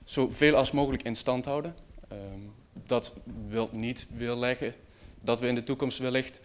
zoveel als mogelijk in stand houden. Dat wil niet weerleggen dat we in de toekomst wellicht,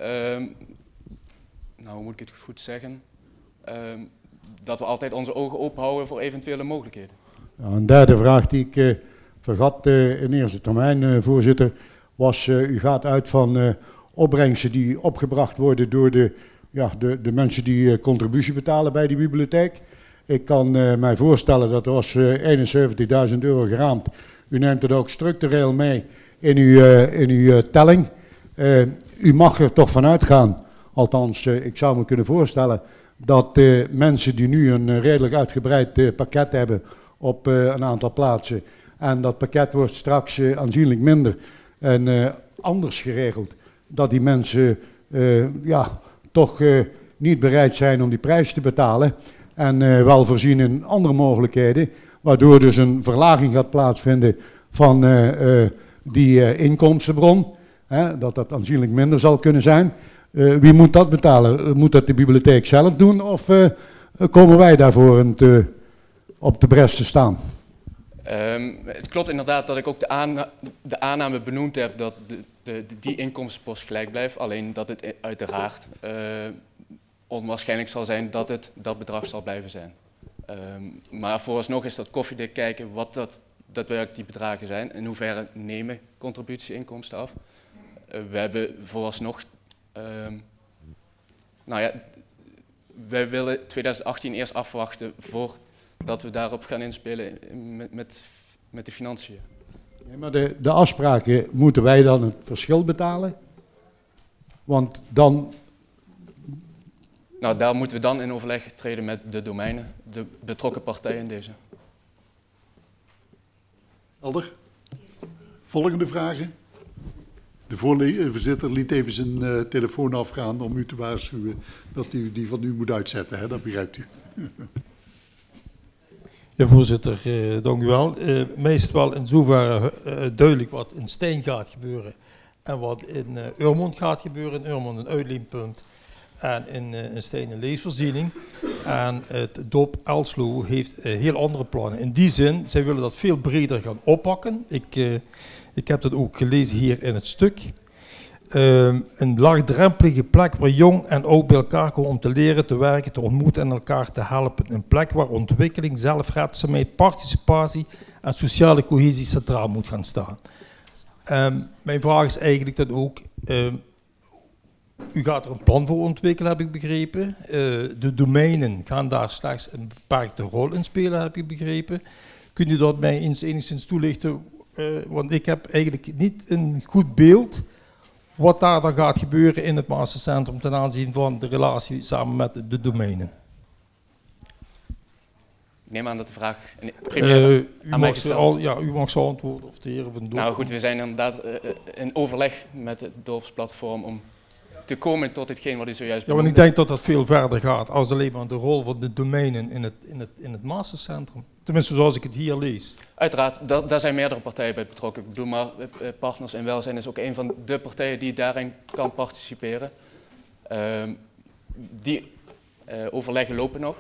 hoe moet ik het goed zeggen, dat we altijd onze ogen open houden voor eventuele mogelijkheden. Ja, een derde vraag die ik vergat in eerste termijn, voorzitter, was u gaat uit van opbrengsten die opgebracht worden door de mensen die contributie betalen bij die bibliotheek. Ik kan mij voorstellen dat er was €71.000 geraamd. U neemt het ook structureel mee in uw telling. U mag er toch vanuit gaan, althans ik zou me kunnen voorstellen, dat mensen die nu een redelijk uitgebreid pakket hebben op een aantal plaatsen, en dat pakket wordt straks aanzienlijk minder en anders geregeld, dat die mensen toch niet bereid zijn om die prijs te betalen en wel voorzien in andere mogelijkheden, waardoor dus een verlaging gaat plaatsvinden van die inkomstenbron, dat aanzienlijk minder zal kunnen zijn. Wie moet dat betalen? Moet dat de bibliotheek zelf doen of komen wij daarvoor op de bres te staan? Het klopt inderdaad dat ik ook de aanname benoemd heb dat die inkomstenpost gelijk blijft. Alleen dat het uiteraard onwaarschijnlijk zal zijn dat dat bedrag zal blijven zijn. Maar vooralsnog is dat koffiedik kijken wat daadwerkelijk die bedragen zijn. In hoeverre nemen contributie-inkomsten af. We hebben vooralsnog... wij willen 2018 eerst afwachten voordat we daarop gaan inspelen met de financiën. Nee, maar de afspraken, moeten wij dan het verschil betalen? Want dan... Nou, daar moeten we dan in overleg treden met de domeinen, de betrokken partijen in deze. Helder. Volgende vragen? De voorzitter liet even zijn telefoon afgaan om u te waarschuwen dat u die van u moet uitzetten, hè? Dat begrijpt u. Ja, voorzitter, dank u wel. Mij is het wel in zoverre duidelijk wat in Stein gaat gebeuren en wat in Urmond gaat gebeuren. In Urmond een uitleenpunt en in Stein een leesvoorziening. En het DOP Elslo heeft heel andere plannen. In die zin, zij willen dat veel breder gaan oppakken. Ik heb dat ook gelezen hier in het stuk. Een laagdrempelige plek waar jong en oud bij elkaar komen om te leren, te werken, te ontmoeten en elkaar te helpen. Een plek waar ontwikkeling, zelfredzaamheid, participatie en sociale cohesie centraal moet gaan staan. Mijn vraag is eigenlijk dat ook, u gaat er een plan voor ontwikkelen, heb ik begrepen. De domeinen gaan daar slechts een beperkte rol in spelen, heb ik begrepen. Kunt u dat mij enigszins toelichten? Want ik heb eigenlijk niet een goed beeld wat daar dan gaat gebeuren in het mastercentrum ten aanzien van de relatie samen met de domeinen. Ik neem aan dat de vraag... U mag zo antwoorden of de heren van de DOP. Nou goed, we zijn inderdaad in overleg met het dorpsplatform om te komen tot hetgeen wat u zojuist benoemde. Ja, want ik denk dat dat veel verder gaat als alleen maar de rol van de domeinen in het mastercentrum. Tenminste, zoals ik het hier lees. Uiteraard, daar zijn meerdere partijen bij betrokken. Ik bedoel maar, Partners in Welzijn is ook een van de partijen die daarin kan participeren. Die overleggen lopen nog.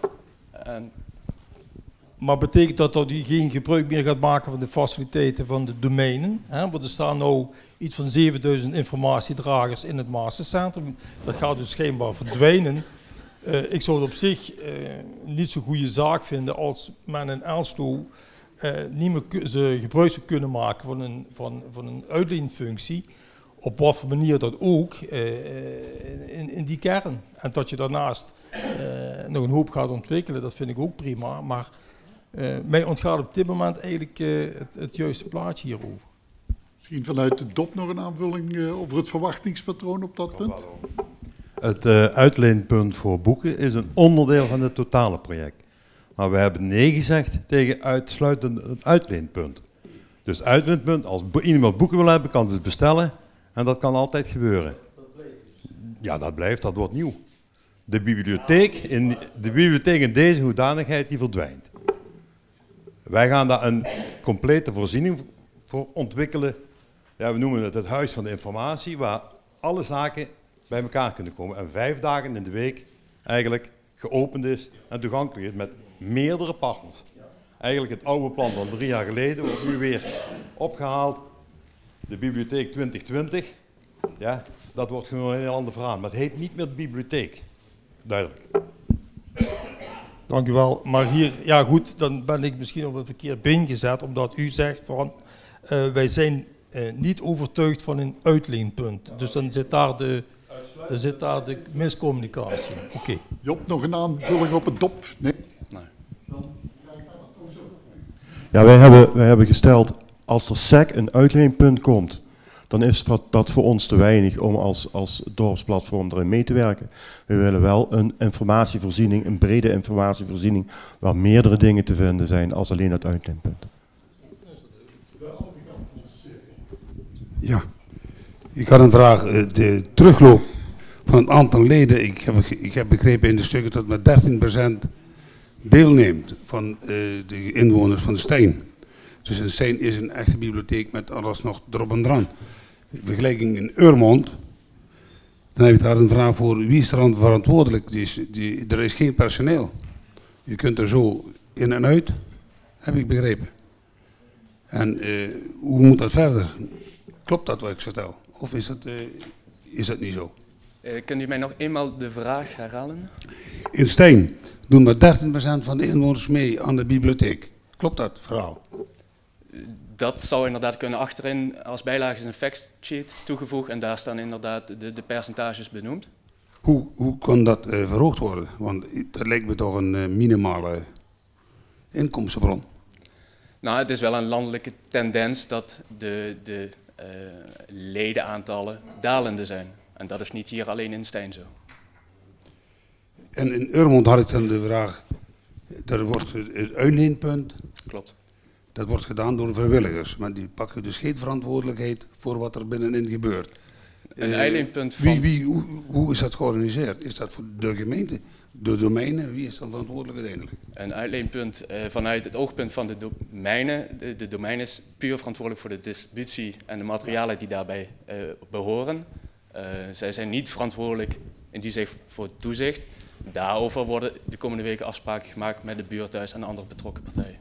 Maar betekent dat u geen gebruik meer gaat maken van de faciliteiten van de domeinen? Hè? Want er staan nu iets van 7000 informatiedragers in het mastercentrum. Dat gaat dus schijnbaar verdwijnen. Ik zou het op zich niet zo'n goede zaak vinden als men in Elslo niet meer gebruik zou kunnen maken van een uitleenfunctie. Op wat voor manier dat ook in die kern. En dat je daarnaast nog een hoop gaat ontwikkelen, dat vind ik ook prima. Maar mij ontgaat op dit moment eigenlijk het juiste plaatje hierover. Misschien vanuit de DOP nog een aanvulling over het verwachtingspatroon op dat punt? Het uitleenpunt voor boeken is een onderdeel van het totale project. Maar we hebben nee gezegd tegen uitsluitend het uitleenpunt. Dus het uitleenpunt, als iemand boeken wil hebben, kan ze het bestellen. En dat kan altijd gebeuren. Ja, dat blijft, dat wordt nieuw. De bibliotheek in deze hoedanigheid, die verdwijnt. Wij gaan daar een complete voorziening voor ontwikkelen. Ja, we noemen het huis van de informatie, waar alle zaken bij elkaar kunnen komen. En 5 dagen in de week eigenlijk geopend is en toegankelijk is met meerdere partners. Eigenlijk het oude plan van 3 jaar geleden wordt nu weer opgehaald. De bibliotheek 2020. Ja, dat wordt gewoon een heel ander verhaal. Maar het heet niet meer de bibliotheek. Duidelijk. Dank u wel. Maar hier, ja goed, dan ben ik misschien op een verkeerd been gezet, omdat u zegt van wij zijn niet overtuigd van een uitleenpunt. Dus dan zit daar de miscommunicatie. Oké. Job, nog een aanvulling op het DOP? Nee? Ja, wij hebben gesteld, als er SEC een uitleenpunt komt, dan is dat voor ons te weinig om als dorpsplatform erin mee te werken. We willen wel een informatievoorziening, een brede informatievoorziening, waar meerdere dingen te vinden zijn als alleen het uitleenpunt. Ja, ik had een vraag. De terugloop van het aantal leden, ik heb begrepen in de stukken dat met 13% deelneemt van de inwoners van de Stein. Dus een Stein is een echte bibliotheek met alles nog erop en dran. In vergelijking in Urmond, dan heb ik daar een vraag voor, wie is er aan verantwoordelijk? Er is geen personeel. Je kunt er zo in en uit, heb ik begrepen. En hoe moet dat verder? Klopt dat wat ik vertel? Of is dat niet zo? Kunt u mij nog eenmaal de vraag herhalen? In Stein doen maar 13% van de inwoners mee aan de bibliotheek. Klopt dat verhaal? Dat zou inderdaad kunnen. Achterin als bijlage is een factsheet toegevoegd en daar staan inderdaad de percentages benoemd. Hoe kan dat verhoogd worden? Want dat lijkt me toch een minimale inkomstenbron. Nou, het is wel een landelijke tendens dat de ledenaantallen dalende zijn. En dat is niet hier alleen in Stein zo. En in Urmond had ik dan de vraag, er wordt het uitleenpunt, Klopt. dat wordt gedaan door vrijwilligers. Maar die pakken dus geen verantwoordelijkheid voor wat er binnenin gebeurt. Een uitleenpunt van... Hoe is dat georganiseerd? Is dat voor de gemeente, de domeinen? Wie is dan verantwoordelijk uiteindelijk? Een uitleenpunt vanuit het oogpunt van de domeinen. De domein is puur verantwoordelijk voor de distributie en de materialen die daarbij behoren. Zij zijn niet verantwoordelijk in die zin voor toezicht. Daarover worden de komende weken afspraken gemaakt met de buurthuis en andere betrokken partijen.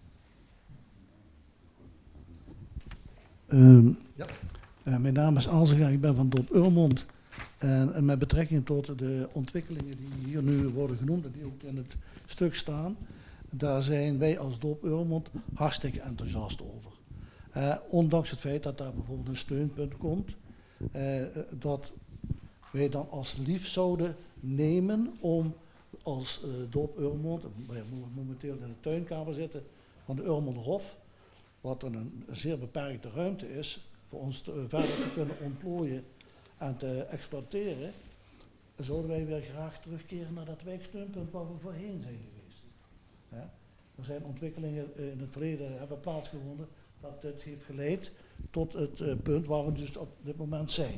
Mijn naam is Alzega, ik ben van DOP Urmond. En met betrekking tot de ontwikkelingen die hier nu worden genoemd en die ook in het stuk staan, daar zijn wij als DOP Urmond hartstikke enthousiast over. Ondanks het feit dat daar bijvoorbeeld een steunpunt komt, dat wij dan als lief zouden nemen om als DOP Urmond, wij momenteel in de tuinkamer zitten van de Urmonderhof, wat een zeer beperkte ruimte is, voor ons verder te kunnen ontplooien en te exploiteren, zouden wij weer graag terugkeren naar dat wijksteunpunt waar we voorheen zijn geweest. Er zijn ontwikkelingen in het verleden hebben plaatsgevonden dat dit heeft geleid tot het punt waar we dus op dit moment zijn.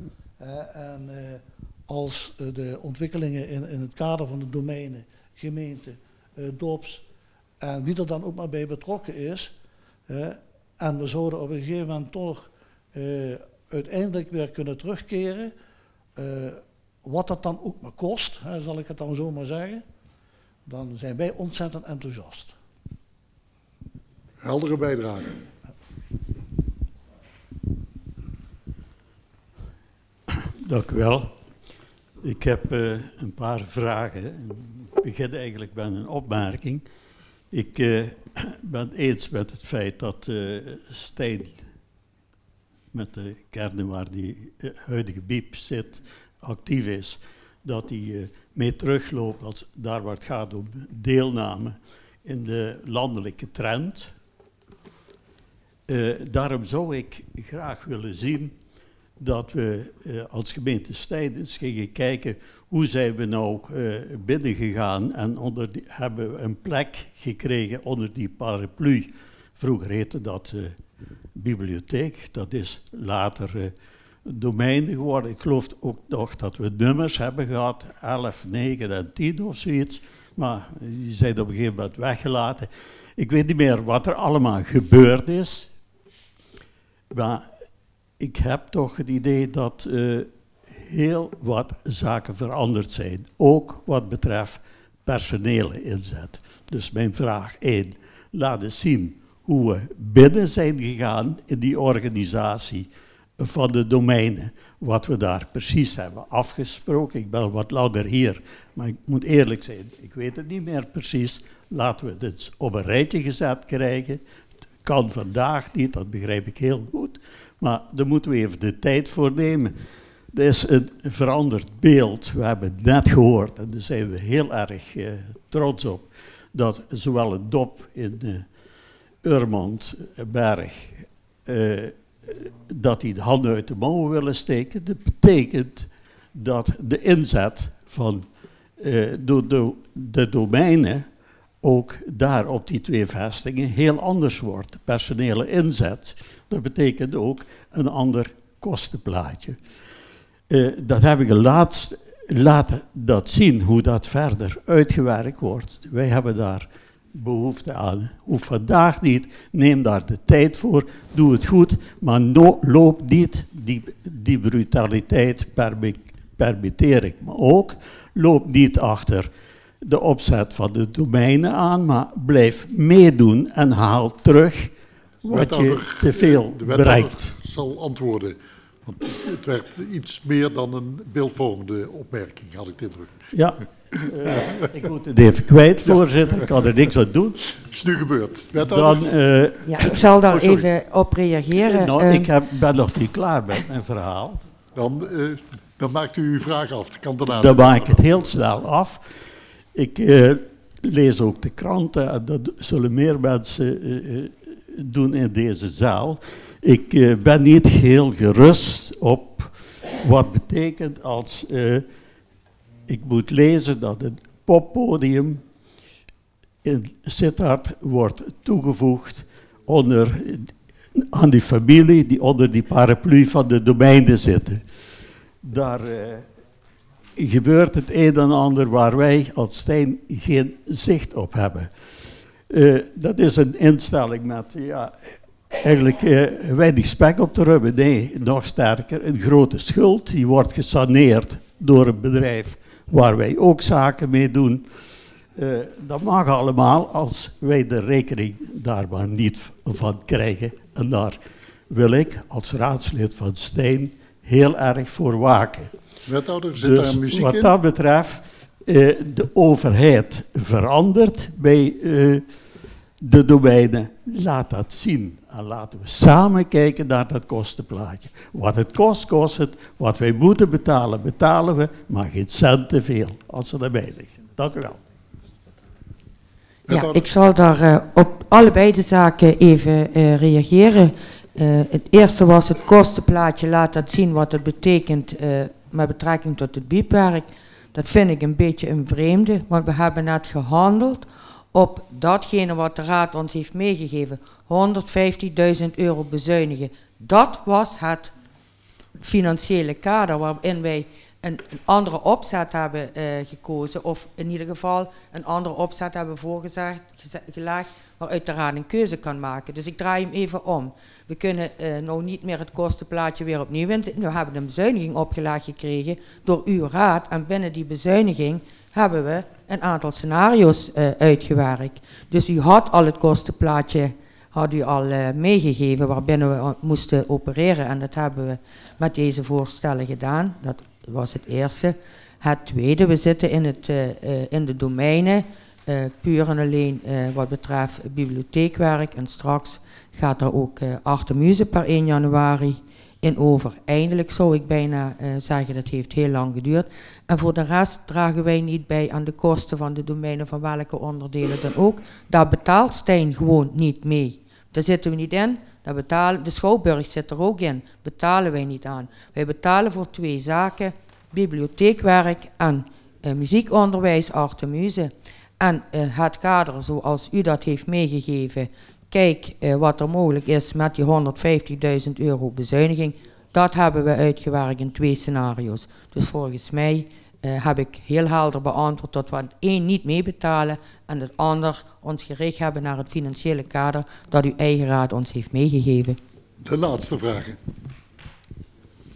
Als de ontwikkelingen in het kader van de domeinen, gemeente, dorps en wie er dan ook maar bij betrokken is, en we zouden op een gegeven moment toch uiteindelijk weer kunnen terugkeren, wat dat dan ook maar kost, zal ik het dan zo maar zeggen, dan zijn wij ontzettend enthousiast. Heldere bijdrage. Dank u wel. Ik heb een paar vragen. Ik begin eigenlijk met een opmerking. Ik ben het eens met het feit dat Stein, met de kernen waar die huidige BIEB zit, actief is, dat hij mee terugloopt als daar waar het gaat om deelname in de landelijke trend. Daarom zou ik graag willen zien dat we als gemeente Stein eens gingen kijken hoe zijn we nou binnengegaan en hebben we een plek gekregen onder die paraplu. Vroeger heette dat bibliotheek, dat is later domeinen geworden. Ik geloof ook nog dat we nummers hebben gehad, 11, 9 en 10 of zoiets, maar die zijn op een gegeven moment weggelaten. Ik weet niet meer wat er allemaal gebeurd is, maar ik heb toch het idee dat heel wat zaken veranderd zijn. Ook wat betreft personele inzet. Dus mijn vraag 1. laten zien hoe we binnen zijn gegaan in die organisatie van de domeinen. Wat we daar precies hebben afgesproken. Ik ben wat langer hier, maar ik moet eerlijk zijn, ik weet het niet meer precies. Laten we dit op een rijtje gezet krijgen. Het kan vandaag niet, dat begrijp ik heel goed. Maar daar moeten we even de tijd voor nemen. Er is een veranderd beeld. We hebben het net gehoord, en daar zijn we heel erg trots op, dat zowel het DOP in Urmondberg, dat die de handen uit de mouwen willen steken. Dat betekent dat de inzet van de domeinen ook daar op die 2 vestigingen heel anders wordt. De personele inzet, dat betekent ook een ander kostenplaatje. Dat heb ik laten dat zien, hoe dat verder uitgewerkt wordt. Wij hebben daar behoefte aan. Hoeft vandaag niet, neem daar de tijd voor, doe het goed, maar loop niet die brutaliteit, permitteer ik me ook. Loop niet achter de opzet van de domeinen aan, maar blijf meedoen en haal terug wat je te veel bereikt. Zal antwoorden. Want het werd iets meer dan een beeldvormende opmerking, had ik de indruk. Ja, ik moet het even kwijt, voorzitter. Ik kan er niks aan doen. Is nu gebeurd. Ja, ik zal daar even op reageren. Nou, ik ben nog niet klaar met mijn verhaal. Dan maakt u uw vraag af. Dan maak ik het heel snel af. Ik lees ook de kranten en dat zullen meer mensen doen in deze zaal. Ik ben niet heel gerust op wat betekent als ik moet lezen dat het poppodium in Sittard wordt toegevoegd aan die familie die onder die paraplu van de domeinen zitten. Daar gebeurt het een en ander waar wij als Stijn geen zicht op hebben. Dat is een instelling met eigenlijk weinig spek op de rubben. Nee, nog sterker, een grote schuld. Die wordt gesaneerd door een bedrijf waar wij ook zaken mee doen. Dat mag allemaal als wij de rekening daar maar niet van krijgen. En daar wil ik als raadslid van Stijn heel erg voor waken. Wethouder, zit dus daar muziek wat in? dat betreft, de overheid verandert bij de domeinen. Laat dat zien. En laten we samen kijken naar dat kostenplaatje. Wat het kost, kost het. Wat wij moeten betalen, betalen we. Maar geen cent te veel, als ze erbij liggen. Dank u wel. Ja, ik zal daar op allebei de zaken even reageren. Het eerste was het kostenplaatje, laat dat zien wat het betekent met betrekking tot het biepwerk. Dat vind ik een beetje een vreemde, want we hebben net gehandeld op datgene wat de Raad ons heeft meegegeven. 150.000 euro bezuinigen. Dat was het financiële kader waarin wij een andere opzet hebben gekozen, of in ieder geval een andere opzet hebben voorgelegd, waaruit de Raad een keuze kan maken. Dus ik draai hem even om. We kunnen nou niet meer het kostenplaatje weer opnieuw inzetten. We hebben een bezuiniging opgelegd gekregen door uw Raad, en binnen die bezuiniging hebben we een aantal scenario's uitgewerkt. Dus u had al het kostenplaatje meegegeven waarbinnen we moesten opereren, en dat hebben we met deze voorstellen gedaan. Dat was het eerste. Het tweede, we zitten in de domeinen, puur en alleen wat betreft bibliotheekwerk, en straks gaat er ook Artemuze per 1 januari in over. Eindelijk zou ik bijna zeggen, dat heeft heel lang geduurd. En voor de rest dragen wij niet bij aan de kosten van de domeinen, van welke onderdelen dan ook. Daar betaalt Stijn gewoon niet mee. Daar zitten we niet in. De Schouwburg zit er ook in. Betalen wij niet aan. Wij betalen voor 2 zaken. Bibliotheekwerk en muziekonderwijs, Artemuze. En het kader zoals u dat heeft meegegeven. Kijk wat er mogelijk is met die 150.000 euro bezuiniging. Dat hebben we uitgewerkt in 2 scenario's. Dus volgens mij heb ik heel helder beantwoord dat we het 1 niet meebetalen en het ander ons gericht hebben naar het financiële kader dat uw eigen raad ons heeft meegegeven. De laatste vragen.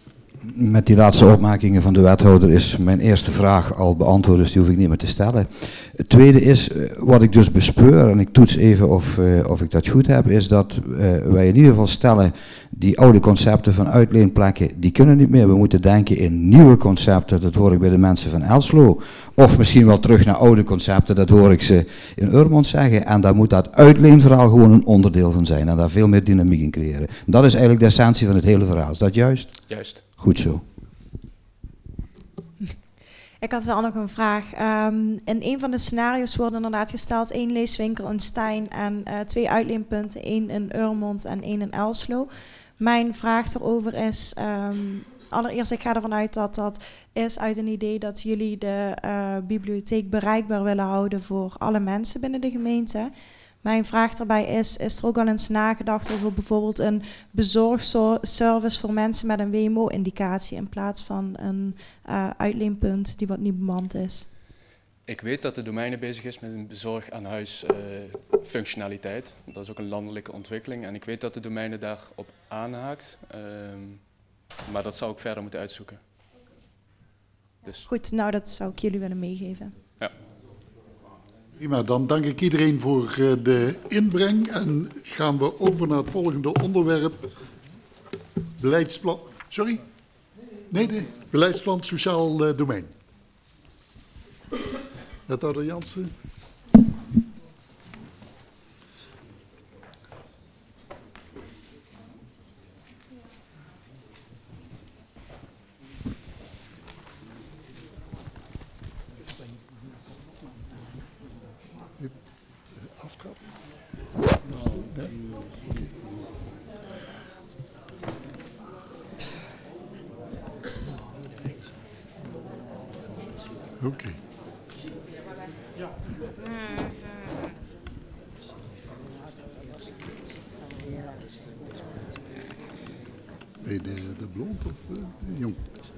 met die laatste opmerkingen van de wethouder is mijn eerste vraag al beantwoord, dus die hoef ik niet meer te stellen. Het tweede is, wat ik dus bespeur, en ik toets even of ik dat goed heb, is dat wij in ieder geval stellen, die oude concepten van uitleenplekken, die kunnen niet meer. We moeten denken in nieuwe concepten, dat hoor ik bij de mensen van Elslo. Of misschien wel terug naar oude concepten, dat hoor ik ze in Urmond zeggen. En daar moet dat uitleenverhaal gewoon een onderdeel van zijn en daar veel meer dynamiek in creëren. Dat is eigenlijk de essentie van het hele verhaal. Is dat juist? Juist. Goed zo. Ik had wel nog een vraag. In een van de scenario's worden inderdaad gesteld 1 leeswinkel in Stein en 2 uitleenpunten, 1 in Urmond en 1 in Elslo. Mijn vraag erover is, allereerst ik ga ervan uit dat dat is uit een idee dat jullie de bibliotheek bereikbaar willen houden voor alle mensen binnen de gemeente. Mijn vraag daarbij is er ook al eens nagedacht over bijvoorbeeld een bezorgservice voor mensen met een WMO-indicatie in plaats van een uitleenpunt die wat niet bemand is? Ik weet dat de domeine bezig is met een bezorg aan huis functionaliteit. Dat is ook een landelijke ontwikkeling en ik weet dat de domeine daarop aanhaakt. Maar dat zou ik verder moeten uitzoeken. Dus. Goed, nou dat zou ik jullie willen meegeven. Ja. Prima, dan dank ik iedereen voor de inbreng en gaan we over naar het volgende onderwerp. Beleidsplan, sorry? Nee, beleidsplan sociaal domein. Wethouder Jansen. Oké. Ben je de blond of jong?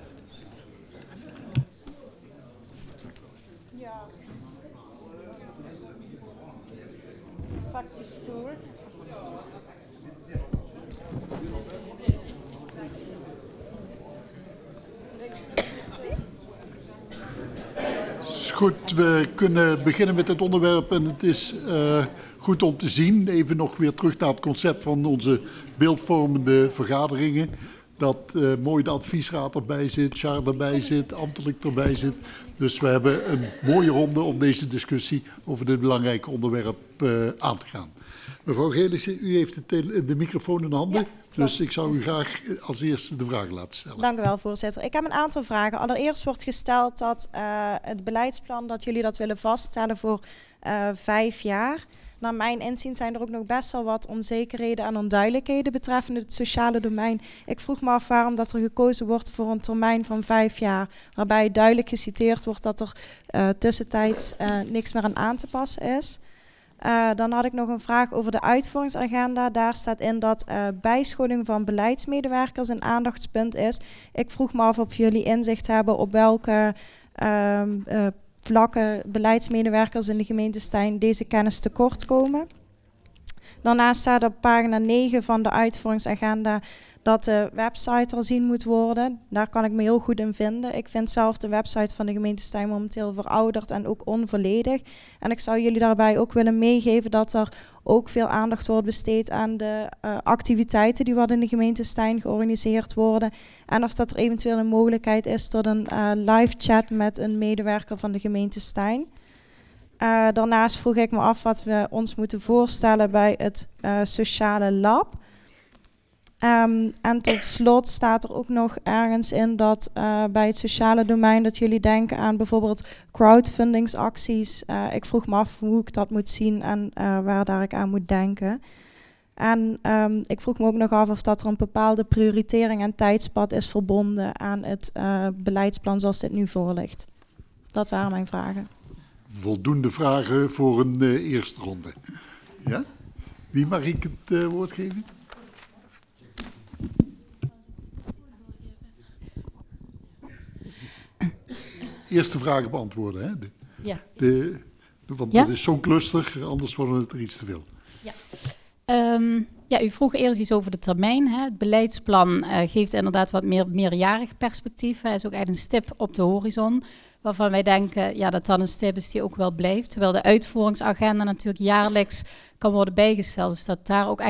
Ja. Pak die stoel. Goed, we kunnen beginnen met het onderwerp en het is goed om te zien, even nog weer terug naar het concept van onze beeldvormende vergaderingen, dat mooi de adviesraad erbij zit, Charles erbij zit, ambtelijk erbij zit. Dus we hebben een mooie ronde om deze discussie over dit belangrijke onderwerp aan te gaan. Mevrouw Gelissen, u heeft de microfoon in de handen. Ja, dus ik zou u graag als eerste de vraag laten stellen. Dank u wel, voorzitter. Ik heb een aantal vragen. Allereerst wordt gesteld dat het beleidsplan, dat jullie dat willen vaststellen voor 5 jaar. Naar mijn inzien zijn er ook nog best wel wat onzekerheden en onduidelijkheden betreffende het sociale domein. Ik vroeg me af waarom dat er gekozen wordt voor een termijn van 5 jaar. Waarbij duidelijk geciteerd wordt dat er tussentijds niks meer aan te passen is. Dan had ik nog een vraag over de uitvoeringsagenda. Daar staat in dat bijscholing van beleidsmedewerkers een aandachtspunt is. Ik vroeg me af of jullie inzicht hebben op welke vlakken beleidsmedewerkers in de gemeente Stein deze kennis tekort komen. Daarnaast staat op pagina 9 van de uitvoeringsagenda dat de website herzien moet worden. Daar kan ik me heel goed in vinden. Ik vind zelf de website van de gemeente Stein momenteel verouderd en ook onvolledig. En ik zou jullie daarbij ook willen meegeven dat er ook veel aandacht wordt besteed aan de activiteiten die wat in de gemeente Stein georganiseerd worden. En of dat er eventueel een mogelijkheid is tot een live chat met een medewerker van de gemeente Stein. Daarnaast vroeg ik me af wat we ons moeten voorstellen bij het sociale lab. En tot slot staat er ook nog ergens in dat bij het sociale domein dat jullie denken aan bijvoorbeeld crowdfundingsacties. Ik vroeg me af hoe ik dat moet zien en waar daar ik aan moet denken. En ik vroeg me ook nog af of dat er een bepaalde prioritering en tijdspad is verbonden aan het beleidsplan zoals dit nu voor ligt. Dat waren mijn vragen. Voldoende vragen voor een eerste ronde. Ja? Wie mag ik het woord geven? Eerste vragen beantwoorden. Hè? Want het is zo'n cluster, anders worden het er iets te veel. Ja. Ja, u vroeg eerst iets over de termijn. Hè. Het beleidsplan geeft inderdaad wat meerjarig perspectief. Hij is ook echt een stip op de horizon, waarvan wij denken dat dan een stip is die ook wel blijft. Terwijl de uitvoeringsagenda natuurlijk jaarlijks kan worden bijgesteld. Dus dat daar ook